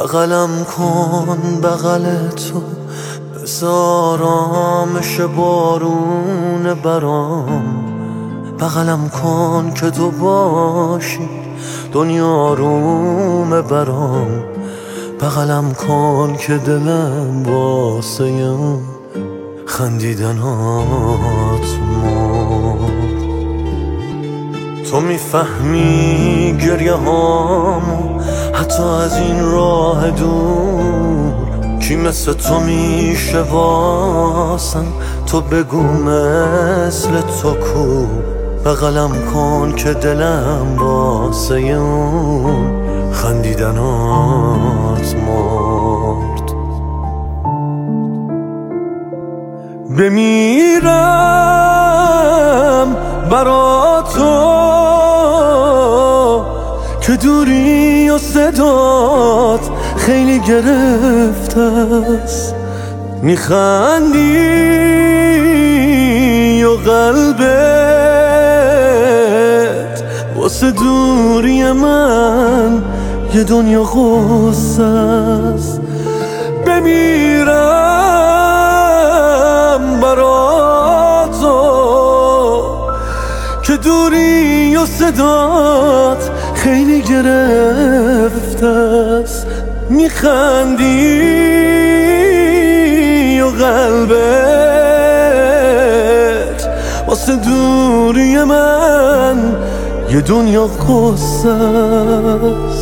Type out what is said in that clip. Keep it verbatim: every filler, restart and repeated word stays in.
بغلم کن بغل تو، بذار آرامش بارون برام. بغلم کن که تو باشی دنیا روم برام. بغلم کن که دلم واسه اون خندیدنات مرد. تو میفهمی گریه هامو حتی از این راه دور. کی مثل تو میشه واسم، تو بگو مثل تو کو. بغلم کن که دلم واسه اون خندیدنات مرد. بمیرم برا تو که دوری و صدات خیلی گرفته است. میخندی و قلبت واسه دوری من یه دنیا غصه است. بمیرم برا تو که دوری و صدات خیلی گرفته است. میخندی و قلبت واسه دوری من یه دنیا غصه است.